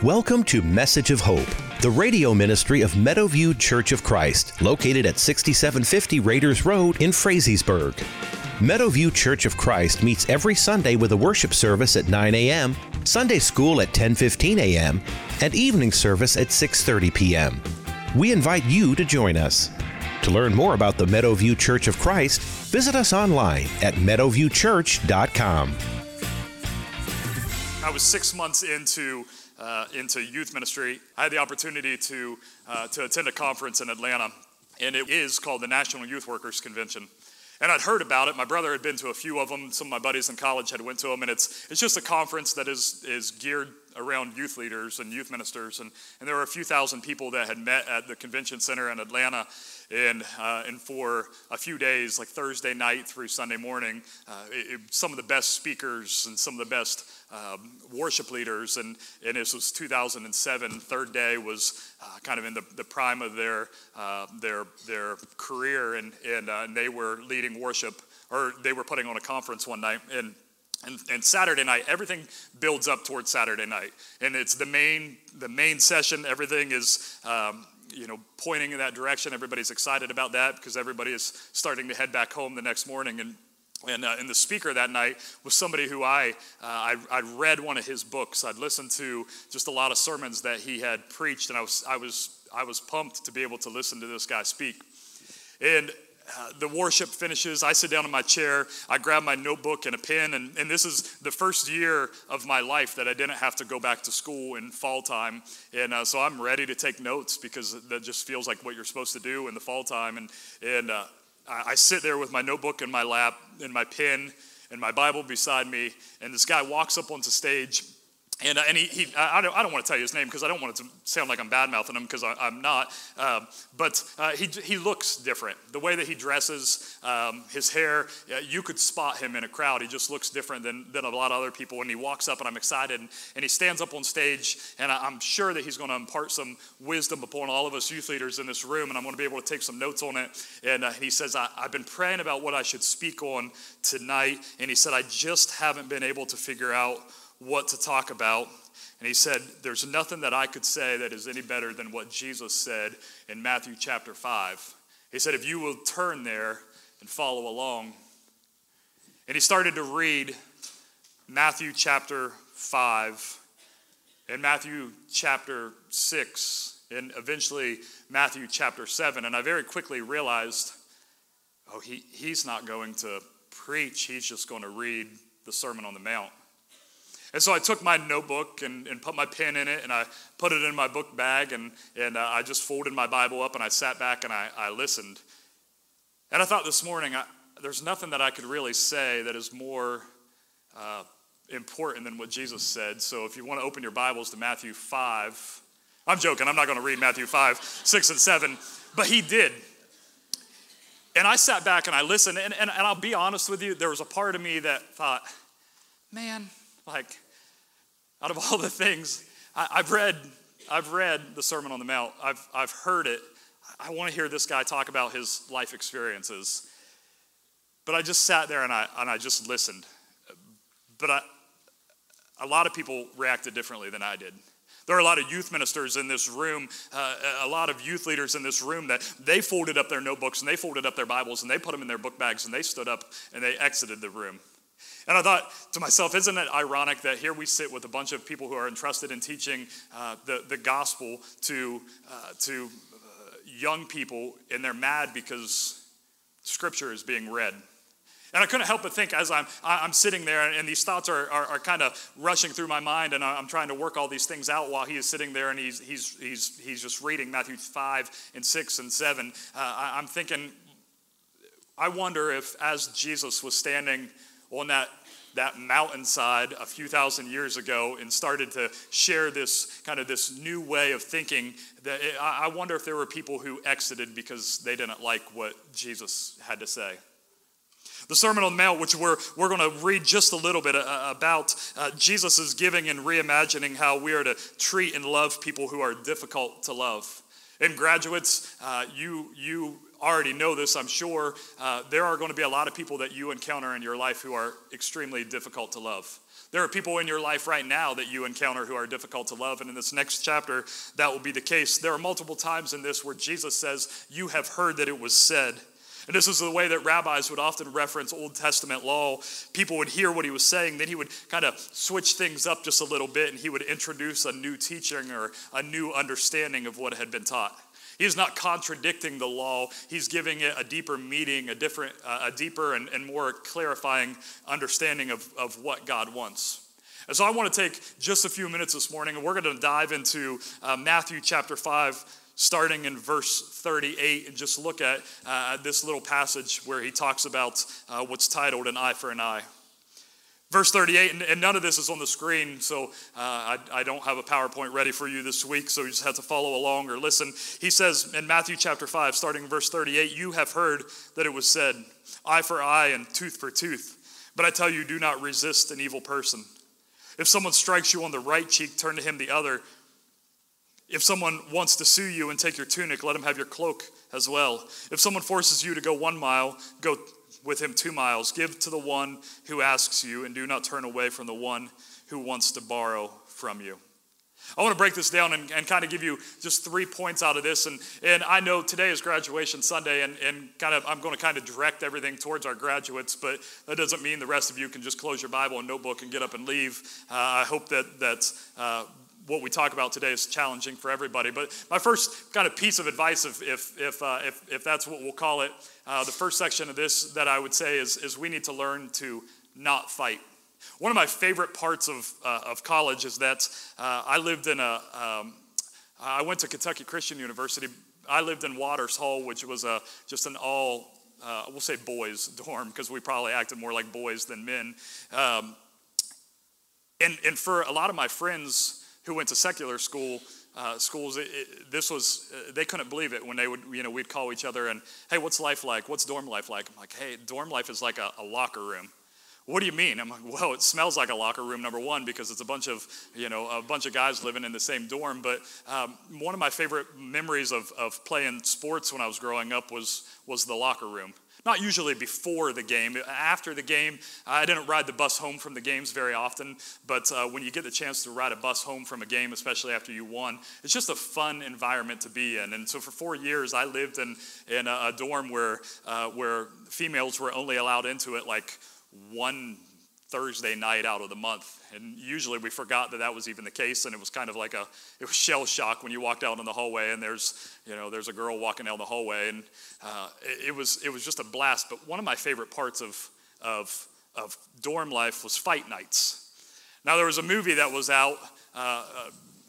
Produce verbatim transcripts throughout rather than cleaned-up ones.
Welcome to Message of Hope, the radio ministry of Meadowview Church of Christ, located at sixty-seven fifty Raiders Road in Frazeysburg. Meadowview Church of Christ meets every Sunday with a worship service at nine a.m., Sunday school at ten fifteen a.m., and evening service at six thirty p.m. We invite you to join us. To learn more about the Meadowview Church of Christ, visit us online at meadowview church dot com. I was six months into uh, into youth ministry. I had the opportunity to uh, to attend a conference in Atlanta, and it is called the National Youth Workers Convention. And I'd heard about it. My brother had been to a few of them. Some of my buddies in college had went to them, and it's it's just a conference that is is geared around youth leaders and youth ministers. And, and there were a few thousand people that had met at the convention center in Atlanta. And uh, and for a few days, like Thursday night through Sunday morning, uh, it, it, some of the best speakers and some of the best um, worship leaders, and, and this was two thousand seven. Third day was uh, kind of in the, the prime of their uh, their their career, and and, uh, and they were leading worship, or they were putting on a conference one night, and. And, and Saturday night, everything builds up towards Saturday night, and it's the main the main session. Everything is um, you know pointing in that direction. Everybody's excited about that because everybody is starting to head back home the next morning. And and, uh, and the speaker that night was somebody who I uh, I I'd read one of his books. I'd listened to just a lot of sermons that he had preached, and I was I was I was pumped to be able to listen to this guy speak. And Uh, the worship finishes. I sit down in my chair. I grab my notebook and a pen, and, and this is the first year of my life that I didn't have to go back to school in fall time. And uh, so I'm ready to take notes because that just feels like what you're supposed to do in the fall time. And, and uh, I, I sit there with my notebook in my lap and my pen and my Bible beside me, and this guy walks up onto stage. And, uh, and he, he I, don't, I don't want to tell you his name because I don't want it to sound like I'm bad-mouthing him because I'm not. Um, but uh, he he looks different. The way that he dresses, um, his hair, uh, you could spot him in a crowd. He just looks different than, than a lot of other people. And he walks up, and I'm excited. And, and he stands up on stage, and I, I'm sure that he's going to impart some wisdom upon all of us youth leaders in this room, and I'm going to be able to take some notes on it. And uh, he says, I, I've been praying about what I should speak on tonight. And he said, I just haven't been able to figure out what to talk about. And he said, there's nothing that I could say that is any better than what Jesus said in Matthew chapter five. He said, if you will turn there and follow along. And he started to read Matthew chapter five and Matthew chapter six and eventually Matthew chapter seven. And I very quickly realized, oh, he, he's not going to preach. He's just going to read the Sermon on the Mount. And so I took my notebook and, and put my pen in it, and I put it in my book bag, and, and uh, I just folded my Bible up, and I sat back, and I, I listened. And I thought this morning, I, there's nothing that I could really say that is more uh, important than what Jesus said. So if you want to open your Bibles to Matthew five, I'm joking, I'm not going to read Matthew five, six, and seven, but he did. And I sat back, and I listened, and, and, and I'll be honest with you, there was a part of me that thought, man, like, out of all the things, I, I've read, I've read the Sermon on the Mount. I've I've heard it. I want to hear this guy talk about his life experiences. But I just sat there and I and I just listened. But I, a lot of people reacted differently than I did. There are a lot of youth ministers in this room, uh, a lot of youth leaders in this room that they folded up their notebooks and they folded up their Bibles and they put them in their book bags and they stood up and they exited the room. And I thought to myself, isn't it ironic that here we sit with a bunch of people who are entrusted in teaching uh, the, the gospel to, uh, to uh, young people, and they're mad because Scripture is being read. And I couldn't help but think as I'm I'm sitting there, and these thoughts are, are, are kind of rushing through my mind, and I'm trying to work all these things out while he is sitting there, and he's he's he's he's just reading Matthew five and six and seven. Uh, I, I'm thinking, I wonder if as Jesus was standing on that, that mountainside a few thousand years ago and started to share this kind of this new way of thinking, that it, I wonder if there were people who exited because they didn't like what Jesus had to say. The Sermon on the Mount, which we're, we're going to read just a little bit about, uh, Jesus is giving and reimagining how we are to treat and love people who are difficult to love. And graduates, uh, you you already know this, I'm sure. Uh, there are going to be a lot of people that you encounter in your life who are extremely difficult to love. There are people in your life right now that you encounter who are difficult to love, and in this next chapter, that will be the case. There are multiple times in this where Jesus says, you have heard that it was said. And this is the way that rabbis would often reference Old Testament law. People would hear what he was saying, then he would kind of switch things up just a little bit, and he would introduce a new teaching or a new understanding of what had been taught. He's not contradicting the law. He's giving it a deeper meaning, a different, uh, a deeper and, and more clarifying understanding of, of what God wants. And so I want to take just a few minutes this morning, and we're going to dive into uh, Matthew chapter five, starting in verse thirty-eight, and just look at uh, this little passage where he talks about uh, what's titled an eye for an eye. Verse thirty-eight, and, and none of this is on the screen, so uh, I, I don't have a PowerPoint ready for you this week, so you just have to follow along or listen. He says in Matthew chapter five, starting in verse thirty-eight, you have heard that it was said, eye for eye and tooth for tooth. But I tell you, do not resist an evil person. If someone strikes you on the right cheek, turn to him the other. If someone wants to sue you and take your tunic, let him have your cloak as well. If someone forces you to go one mile, go with him two miles. Give to the one who asks you, and do not turn away from the one who wants to borrow from you. I want to break this down and, and kind of give you just three points out of this. And, and I know today is graduation Sunday, and, and kind of I'm going to kind of direct everything towards our graduates, but that doesn't mean the rest of you can just close your Bible and notebook and get up and leave. Uh, I hope that that uh, what we talk about today is challenging for everybody. But my first kind of piece of advice, if if if uh, if, if that's what we'll call it, uh, the first section of this that I would say is is we need to learn to not fight. One of my favorite parts of uh, of college is that uh, I lived in a um, I went to Kentucky Christian University. I lived in Waters Hall, which was a just an all uh, we'll say boys dorm, because we probably acted more like boys than men. Um, and and for a lot of my friends who went to secular school uh, schools, it, it, this was uh, they couldn't believe it when they would, you know, we'd call each other and, hey, what's life like? What's dorm life like? I'm like, hey, dorm life is like a, a locker room. What do you mean? I'm like, well, it smells like a locker room, number one, because it's a bunch of, you know, a bunch of guys living in the same dorm. But um, one of my favorite memories of, of playing sports when I was growing up was was the locker room. Not usually before the game. After the game, I didn't ride the bus home from the games very often, but uh, when you get the chance to ride a bus home from a game, especially after you won, it's just a fun environment to be in. And so for four years, I lived in, in a, a dorm where uh, where females were only allowed into it like one Thursday night out of the month. And usually we forgot that that was even the case, and it was kind of like a, it was shell shock when you walked out in the hallway and there's, you know, there's a girl walking down the hallway, and uh, it, it was it was just a blast. But one of my favorite parts of of of dorm life was fight nights. Now there was a movie that was out uh, uh,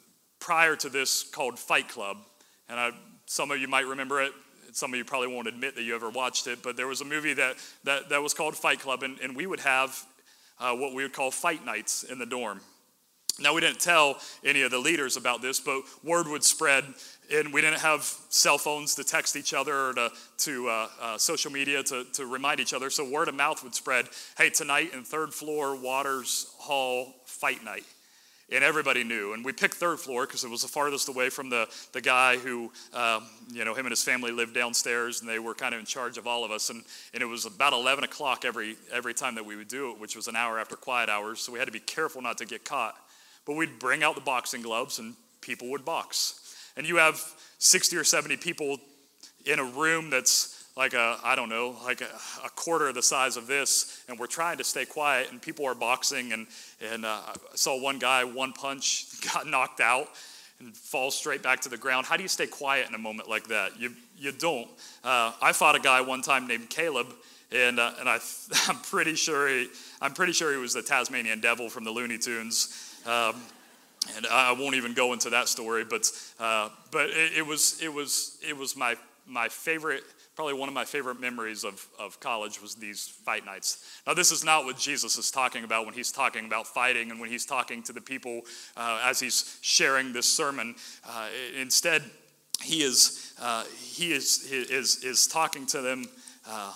prior to this called Fight Club, and I, some of you might remember it. Some of you probably won't admit that you ever watched it, but there was a movie that that, that was called Fight Club, and, and we would have Uh, what we would call fight nights in the dorm. Now, we didn't tell any of the leaders about this, but word would spread, and we didn't have cell phones to text each other or to, to uh, uh, social media to, to remind each other, so word of mouth would spread, hey, tonight in third floor Waters Hall fight night. And everybody knew. And we picked third floor because it was the farthest away from the, the guy who, um, you know, him and his family lived downstairs, and they were kind of in charge of all of us. And, and it was about eleven o'clock every every time that we would do it, which was an hour after quiet hours. So we had to be careful not to get caught. But we'd bring out the boxing gloves, and people would box. And you have sixty or seventy people in a room that's like a, I don't know, like a, a quarter of the size of this, and we're trying to stay quiet, and people are boxing, and, and uh, I saw one guy, one punch, got knocked out, and falls straight back to the ground. How do you stay quiet in a moment like that? You you don't. Uh, I fought a guy one time named Caleb, and uh, and I, I'm pretty sure he, I'm pretty sure he was the Tasmanian Devil from the Looney Tunes. Um, and I won't even go into that story, but uh, but it, it was it was it was my my favorite. Probably one of my favorite memories of, of college was these fight nights. Now, this is not what Jesus is talking about when he's talking about fighting and when he's talking to the people uh, as he's sharing this sermon. Uh, instead, he is uh, he is is is talking to them uh,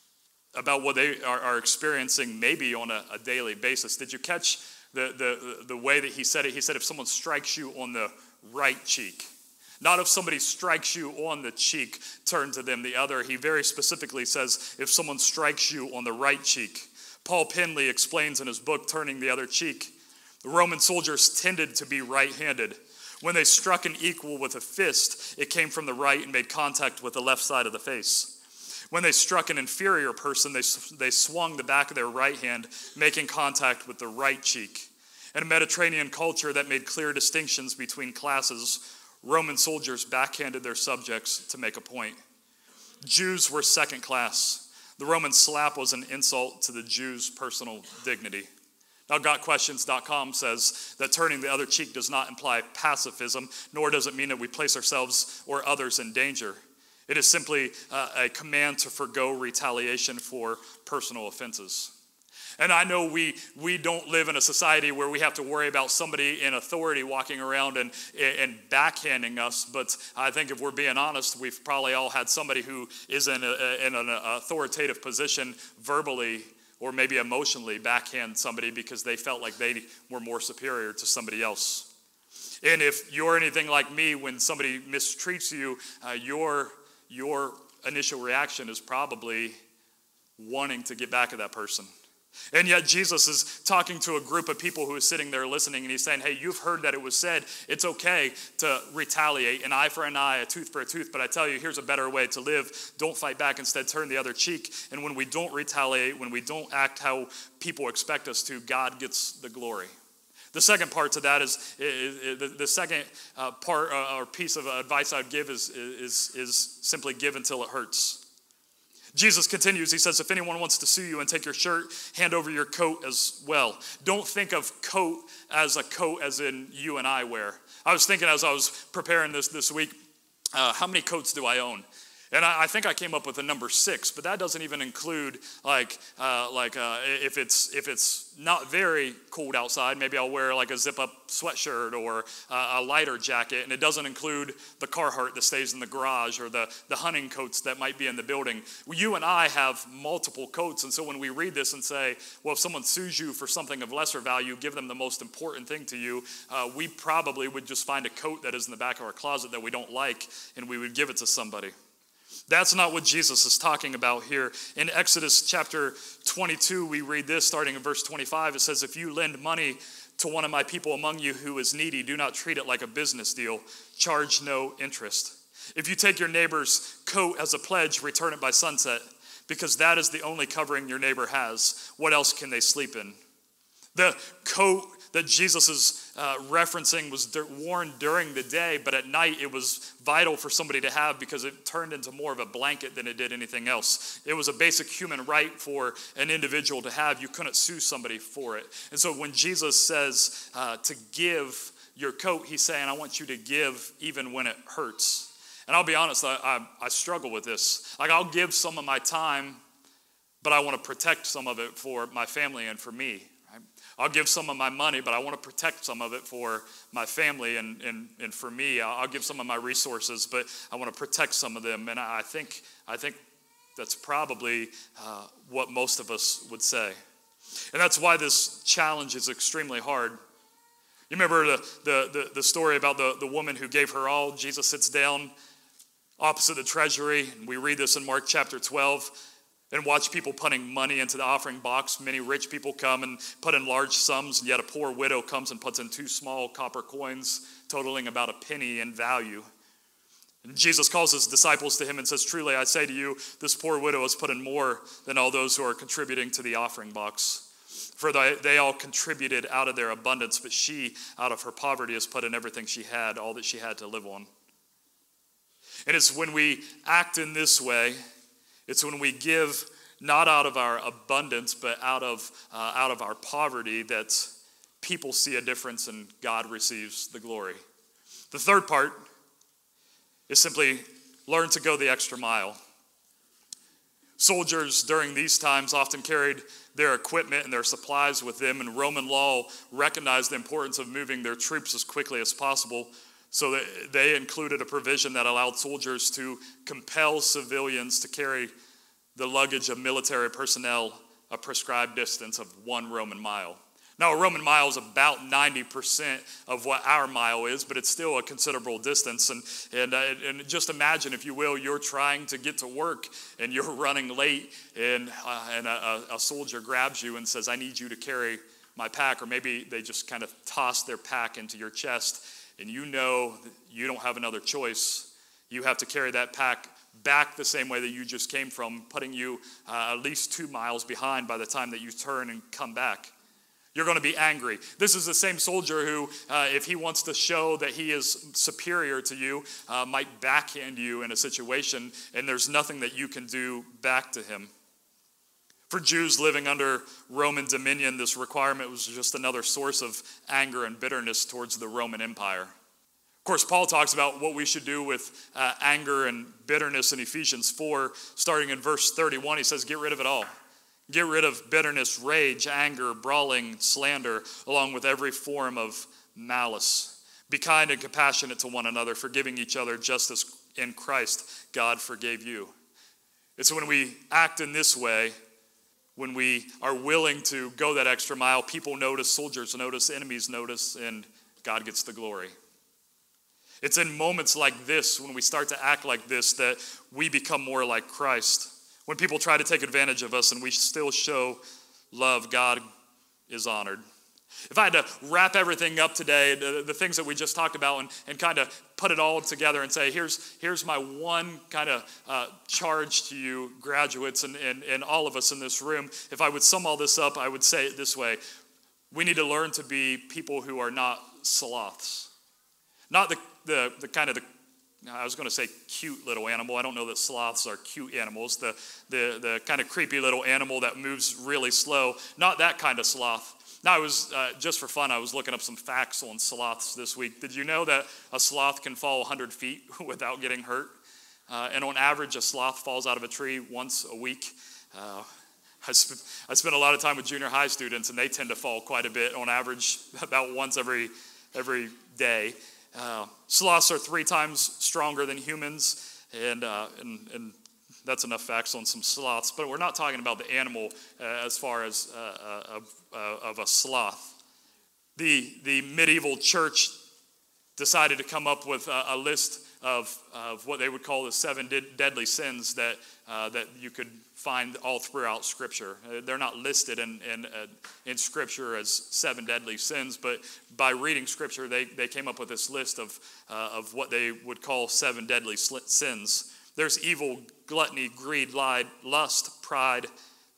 about what they are, are experiencing maybe on a, a daily basis. Did you catch the, the the way that he said it? He said, if someone strikes you on the right cheek. Not if somebody strikes you on the cheek, turn to them the other. He very specifically says, if someone strikes you on the right cheek. Paul Penley explains in his book, Turning the Other Cheek, The Roman soldiers tended to be right-handed. When they struck an equal with a fist, it came from the right and made contact with the left side of the face. When they struck an inferior person, they, they swung the back of their right hand, making contact with the right cheek. In a Mediterranean culture that made clear distinctions between classes, Roman soldiers backhanded their subjects to make a point. Jews were second class. The Roman slap was an insult to the Jews' personal dignity. Now, got questions dot com says that turning the other cheek does not imply pacifism, nor does it mean that we place ourselves or others in danger. It is simply uh, a command to forgo retaliation for personal offenses. And I know we we don't live in a society where we have to worry about somebody in authority walking around and, and backhanding us, but I think if we're being honest, we've probably all had somebody who is in, a, in an authoritative position verbally or maybe emotionally backhand somebody because they felt like they were more superior to somebody else. And if you're anything like me, when somebody mistreats you, uh, your, your initial reaction is probably wanting to get back at that person. And yet Jesus is talking to a group of people who is sitting there listening, and he's saying, hey, you've heard that it was said, it's okay to retaliate, an eye for an eye, a tooth for a tooth, but I tell you, here's a better way to live. Don't fight back, instead turn the other cheek. And when we don't retaliate, when we don't act how people expect us to, God gets the glory. The second part to that is, is, is the, the second uh, part uh, or piece of advice I'd give is, is, is simply give until it hurts. Jesus continues, he says, if anyone wants to sue you and take your shirt, hand over your coat as well. Don't think of coat as a coat as in you and I wear. I was thinking as I was preparing this this week, uh, how many coats do I own? And I, I think I came up with a number six, but that doesn't even include like uh, like uh, if it's if it's not very cold outside, maybe I'll wear like a zip-up sweatshirt or uh, a lighter jacket, and it doesn't include the Carhartt that stays in the garage or the, the hunting coats that might be in the building. You and I have multiple coats, and so when we read this and say, well, if someone sues you for something of lesser value, give them the most important thing to you, uh, we probably would just find a coat that is in the back of our closet that we don't like, and we would give it to somebody. That's not what Jesus is talking about here. In Exodus chapter twenty-two, we read this starting in verse twenty-five. It says, if you lend money to one of my people among you who is needy, do not treat it like a business deal. Charge no interest. If you take your neighbor's coat as a pledge, return it by sunset, because that is the only covering your neighbor has. What else can they sleep in? The coat that Jesus is uh, referencing was d- worn during the day, but at night it was vital for somebody to have because it turned into more of a blanket than it did anything else. It was a basic human right for an individual to have. You couldn't sue somebody for it. And so when Jesus says uh, to give your coat, he's saying, I want you to give even when it hurts. And I'll be honest, I, I, I struggle with this. Like, I'll give some of my time, but I want to protect some of it for my family and for me. I'll give some of my money, but I want to protect some of it for my family and, and, and for me. I'll give some of my resources, but I want to protect some of them. And I think I think that's probably uh, what most of us would say. And that's why this challenge is extremely hard. You remember the, the, the, the story about the, the woman who gave her all? Jesus sits down opposite the treasury. And we read this in Mark chapter twelve. And watch people putting money into the offering box. Many rich people come and put in large sums, and yet a poor widow comes and puts in two small copper coins, totaling about a penny in value. And Jesus calls his disciples to him and says, truly, I say to you, this poor widow has put in more than all those who are contributing to the offering box. For they, they all contributed out of their abundance, but she, out of her poverty, has put in everything she had, all that she had to live on. And it's when we act in this way, it's when we give not out of our abundance, but out of uh, out of our poverty that people see a difference and God receives the glory. The third part is simply learn to go the extra mile. Soldiers during these times often carried their equipment and their supplies with them, and Roman law recognized the importance of moving their troops as quickly as possible. So that they included a provision that allowed soldiers to compel civilians to carry the luggage of military personnel a prescribed distance of one Roman mile. Now, a Roman mile is about ninety percent of what our mile is, but it's still a considerable distance. And, and, uh, and just imagine, if you will, you're trying to get to work and you're running late, and, uh, and a, a soldier grabs you and says, I need you to carry my pack, or maybe they just kind of toss their pack into your chest, and you know that you don't have another choice. You have to carry that pack back the same way that you just came from, putting you uh, at least two miles behind by the time that you turn and come back. You're going to be angry. This is the same soldier who, uh, if he wants to show that he is superior to you, uh, might backhand you in a situation, and there's nothing that you can do back to him. For Jews living under Roman dominion, this requirement was just another source of anger and bitterness towards the Roman Empire. Of course, Paul talks about what we should do with uh, anger and bitterness in Ephesians four, starting in verse thirty-one. He says, get rid of it all. Get rid of bitterness, rage, anger, brawling, slander, along with every form of malice. Be kind and compassionate to one another, forgiving each other just as in Christ God forgave you. It's when we act in this way, when we are willing to go that extra mile, people notice, soldiers notice, enemies notice, and God gets the glory. It's in moments like this, when we start to act like this, that we become more like Christ. When people try to take advantage of us and we still show love, God is honored. If I had to wrap everything up today, the, the things that we just talked about, and, and kind of put it all together and say, here's, here's my one kind of uh, charge to you graduates and, and, and all of us in this room, if I would sum all this up, I would say it this way. We need to learn to be people who are not sloths. Not the, the, the kind of the I was going to say cute little animal. I don't know that sloths are cute animals. The, the, the kind of creepy little animal that moves really slow. Not that kind of sloth. Now, I was, uh, just for fun, I was looking up some facts on sloths this week. Did you know that a sloth can fall one hundred feet without getting hurt? Uh, and on average, a sloth falls out of a tree once a week. Uh, I, sp- I spent a lot of time with junior high students, and they tend to fall quite a bit, on average, about once every every day. Uh, sloths are three times stronger than humans, and, uh, and and that's enough facts on some sloths. But we're not talking about the animal uh, as far as uh, uh, uh, of a sloth. The the medieval church decided to come up with a, a list of of what they would call the seven de- deadly sins that uh, that you could find all throughout Scripture. Uh, they're not listed in in, uh, in Scripture as seven deadly sins, but by reading Scripture, they, they came up with this list of uh, of what they would call seven deadly sins. There's evil, gluttony, greed, lied, lust, pride,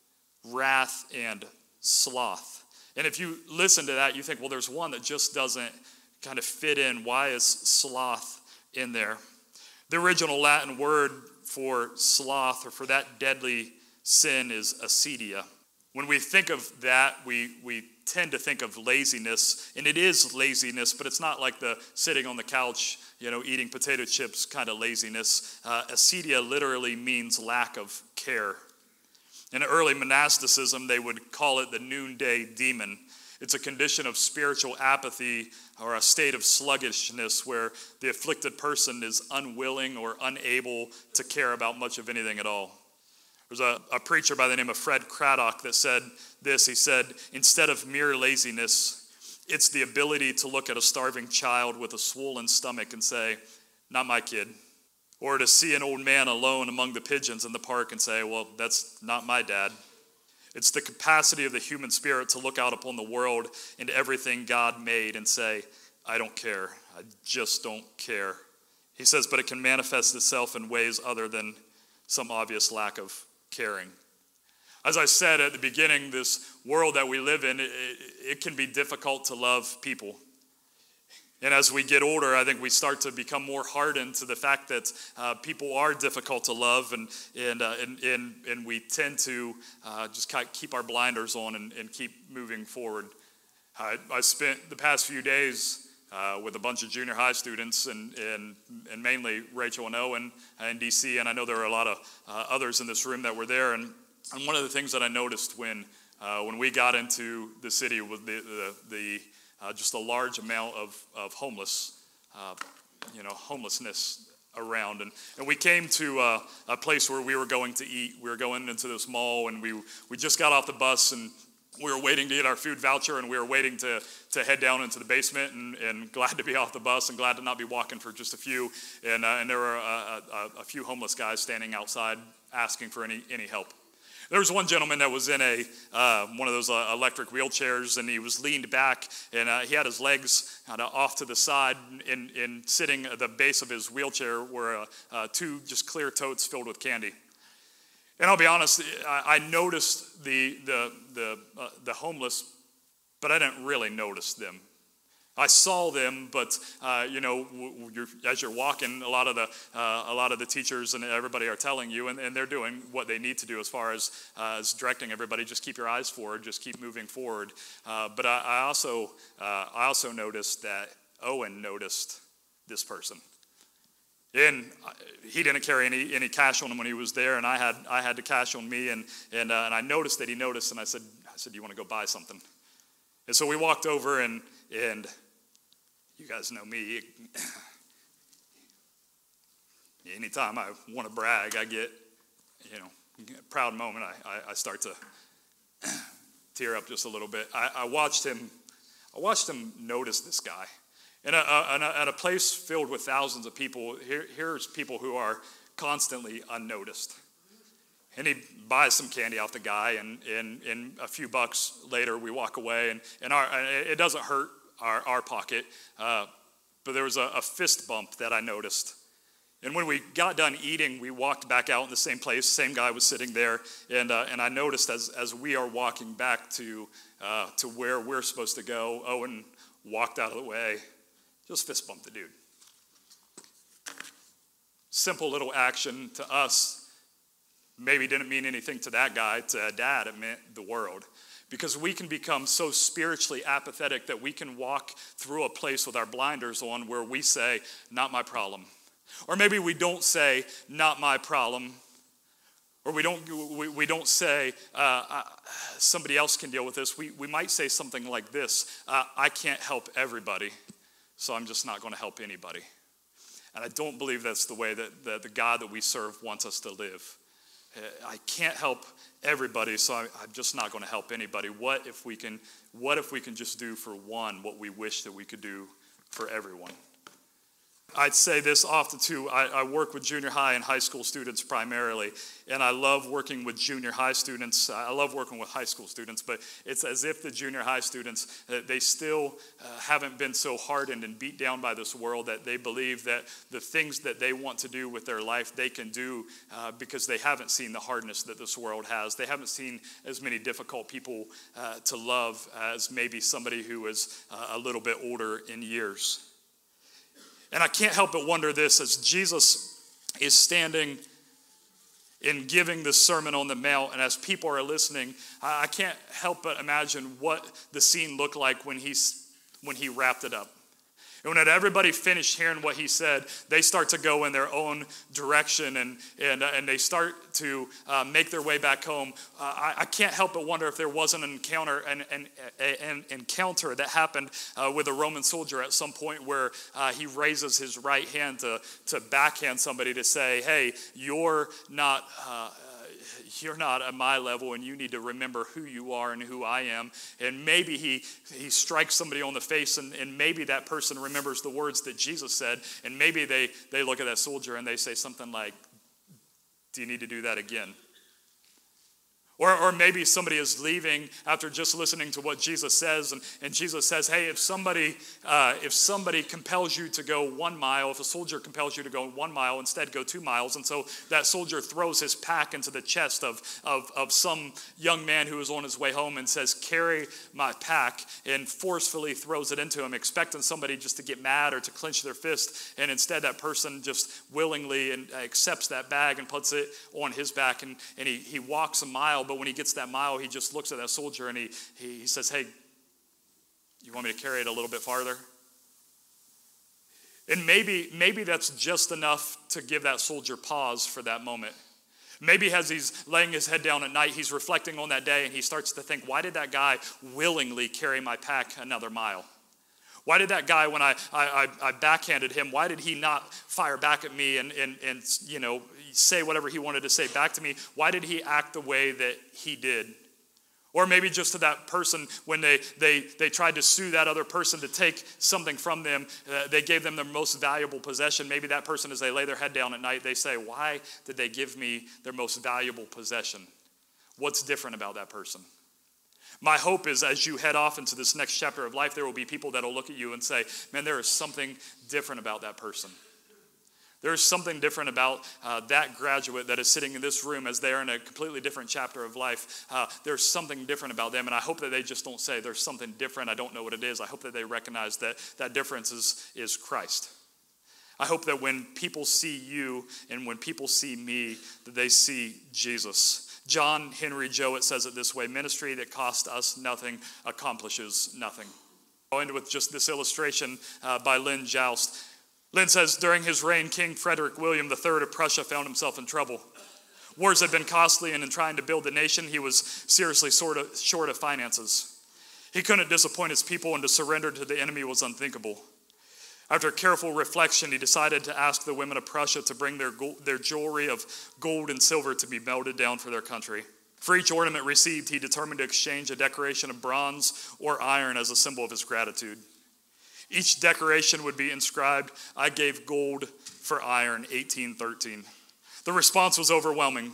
wrath, and sloth. And if you listen to that, you think, well, there's one that just doesn't kind of fit in. Why is sloth in there? The original Latin word for sloth, or for that deadly sin, is acedia. When we think of that, we, we tend to think of laziness, and it is laziness, but it's not like the sitting on the couch, you know, eating potato chips kind of laziness. Uh, acedia literally means lack of care. In early monasticism, they would call it the noonday demon. It's a condition of spiritual apathy or a state of sluggishness where the afflicted person is unwilling or unable to care about much of anything at all. There's a, a preacher by the name of Fred Craddock that said this. He said, instead of mere laziness, it's the ability to look at a starving child with a swollen stomach and say, not my kid. Or to see an old man alone among the pigeons in the park and say, well, that's not my dad. It's the capacity of the human spirit to look out upon the world and everything God made and say, I don't care. I just don't care. He says, but it can manifest itself in ways other than some obvious lack of caring. As I said at the beginning, this world that we live in, it, it can be difficult to love people. And as we get older, I think we start to become more hardened to the fact that uh, people are difficult to love, and and uh, and, and and we tend to uh, just kind of keep our blinders on and, and keep moving forward. I, I spent the past few days uh, with a bunch of junior high students, and and and mainly Rachel and Owen in D C, and I know there are a lot of uh, others in this room that were there. And, and one of the things that I noticed when uh, when we got into the city was the the, the Uh, just a large amount of, of homeless, uh, you know, homelessness around. And, and we came to uh, a place where we were going to eat. We were going into this mall, and we we just got off the bus, and we were waiting to get our food voucher, and we were waiting to, to head down into the basement, and, and glad to be off the bus and glad to not be walking for just a few. And, uh, and there were a, a, a few homeless guys standing outside asking for any, any help. There was one gentleman that was in a uh, one of those uh, electric wheelchairs, and he was leaned back, and uh, he had his legs kind of off to the side, and, and sitting at the base of his wheelchair were uh, uh, two just clear totes filled with candy. And I'll be honest, I, I noticed the the the uh, the homeless, but I didn't really notice them. I saw them, but uh, you know, you're, as you're walking, a lot of the uh, a lot of the teachers and everybody are telling you, and, and they're doing what they need to do as far as uh, as directing everybody. Just keep your eyes forward, just keep moving forward. Uh, but I, I also uh, I also noticed that Owen noticed this person, and he didn't carry any any cash on him when he was there, and I had I had the cash on me, and and uh, and I noticed that he noticed, and I said I said, do you want to go buy something? And so we walked over, and and. You guys know me. Anytime I want to brag, I get, you know, a proud moment. I, I, I start to tear up just a little bit. I, I watched him. I watched him notice this guy. In a, a, in a, at a place filled with thousands of people, here, here's people who are constantly unnoticed. And he buys some candy off the guy, and, and, and a few bucks later, we walk away, and, and our, it doesn't hurt Our, our pocket, uh, but there was a, a fist bump that I noticed. And when we got done eating, we walked back out in the same place. Same guy was sitting there, and uh, and I noticed as as we are walking back to uh, to where we're supposed to go, Owen walked out of the way, just fist bumped the dude. Simple little action to us, maybe didn't mean anything to that guy. To Dad, it meant the world. Because we can become so spiritually apathetic that we can walk through a place with our blinders on where we say, not my problem. Or maybe we don't say, not my problem. Or we don't we, we don't say, uh, uh, somebody else can deal with this. We, we might say something like this, uh, I can't help everybody, so I'm just not going to help anybody. And I don't believe that's the way that, that the God that we serve wants us to live. I can't help everybody, so I'm just not going to help anybody. What if we can? What if we can just do for one what we wish that we could do for everyone? I'd say this often too. I, I work with junior high and high school students primarily, and I love working with junior high students. I love working with high school students, but it's as if the junior high students, uh, they still uh, haven't been so hardened and beat down by this world that they believe that the things that they want to do with their life, they can do uh, because they haven't seen the hardness that this world has. They haven't seen as many difficult people uh, to love as maybe somebody who is uh, a little bit older in years. And I can't help but wonder this, as Jesus is standing and giving this Sermon on the Mount, and as people are listening, I can't help but imagine what the scene looked like when he's when he wrapped it up. And when everybody finished hearing what he said, they start to go in their own direction, and and, uh, and they start to uh, make their way back home. Uh, I, I can't help but wonder if there wasn't an encounter, an, an, an encounter that happened uh, with a Roman soldier at some point where uh, he raises his right hand to, to backhand somebody to say, hey, you're not... Uh, You're not at my level, and you need to remember who you are and who I am. And maybe he he strikes somebody on the face, and, and maybe that person remembers the words that Jesus said, and maybe they, they look at that soldier and they say something like, do you need to do that again? Or, or maybe somebody is leaving after just listening to what Jesus says, and, and Jesus says, hey, if somebody uh, if somebody compels you to go one mile, if a soldier compels you to go one mile, instead go two miles. And so that soldier throws his pack into the chest of, of, of some young man who is on his way home and says, carry my pack, and forcefully throws it into him, expecting somebody just to get mad or to clench their fist. And instead that person just willingly and accepts that bag and puts it on his back, and, and he, he walks a mile. But when he gets that mile, he just looks at that soldier and he, he, he says, hey, you want me to carry it a little bit farther? And maybe, maybe that's just enough to give that soldier pause for that moment. Maybe as he's laying his head down at night, he's reflecting on that day, and he starts to think, why did that guy willingly carry my pack another mile? Why did that guy, when I, I, I backhanded him, why did he not fire back at me and, and, and you know, say whatever he wanted to say back to me? Why did he act the way that he did? Or maybe just to that person, when they they they tried to sue that other person to take something from them, uh, they gave them their most valuable possession. Maybe that person, as they lay their head down at night, they say, why did they give me their most valuable possession? what's different about that person. My hope is as you head off into this next chapter of life, there will be people that will look at you and say, man, there is something different about that person. There's something different about uh, that graduate that is sitting in this room as they're in a completely different chapter of life. Uh, there's something different about them, and I hope that they just don't say there's something different, I don't know what it is. I hope that they recognize that that difference is, is Christ. I hope that when people see you and when people see me, that they see Jesus. John Henry Jowett says it this way: ministry that costs us nothing accomplishes nothing. I'll end with just this illustration uh, by Lynn Joust. Lynn says, during his reign, King Frederick William the Third of Prussia found himself in trouble. Wars had been costly, and in trying to build the nation, he was seriously sort of short of finances. He couldn't disappoint his people, and to surrender to the enemy was unthinkable. After careful reflection, he decided to ask the women of Prussia to bring their gold, their jewelry of gold and silver to be melted down for their country. For each ornament received, he determined to exchange a decoration of bronze or iron as a symbol of his gratitude. Each decoration would be inscribed, "I gave gold for iron, eighteen thirteen. The response was overwhelming.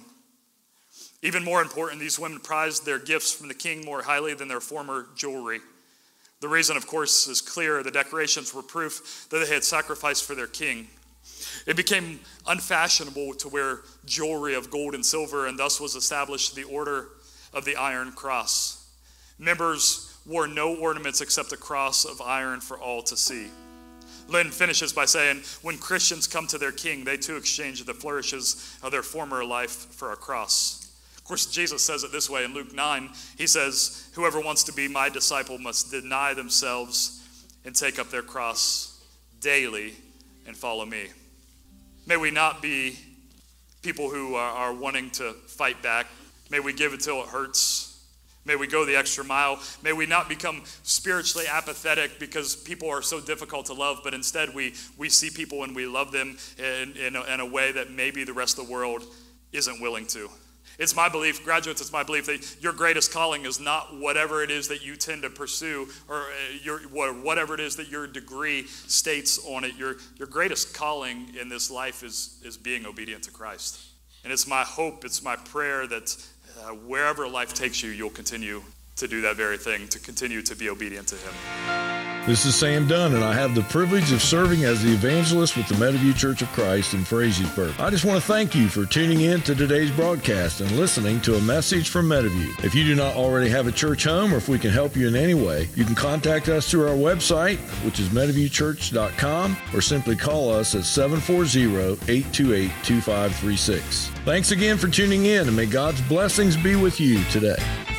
Even more important, these women prized their gifts from the king more highly than their former jewelry. The reason, of course, is clear. The decorations were proof that they had sacrificed for their king. It became unfashionable to wear jewelry of gold and silver, and thus was established the Order of the Iron Cross. Members wore no ornaments except a cross of iron for all to see." Lynn finishes by saying, when Christians come to their king, they too exchange the flourishes of their former life for a cross. Of course, Jesus says it this way in Luke nine. He says, whoever wants to be my disciple must deny themselves and take up their cross daily and follow me. May we not be people who are, are wanting to fight back. May we give until it hurts. May we go the extra mile. May we not become spiritually apathetic because people are so difficult to love, but instead we, we see people and we love them in, in, a, in a way that maybe the rest of the world isn't willing to. It's my belief, graduates, it's my belief that your greatest calling is not whatever it is that you tend to pursue or your, whatever it is that your degree states on it. Your, your greatest calling in this life is, is being obedient to Christ. And it's my hope, it's my prayer that Uh, wherever life takes you, you'll continue to do that very thing, to continue to be obedient to him. This is Sam Dunn, and I have the privilege of serving as the evangelist with the Meadowview Church of Christ in Frazeysburg. I just want to thank you for tuning in to today's broadcast and listening to a message from Meadowview. If you do not already have a church home, or if we can help you in any way, you can contact us through our website, which is meadowview church dot com, or simply call us at seven four zero, eight two eight, two five three six. Thanks again for tuning in, and may God's blessings be with you today.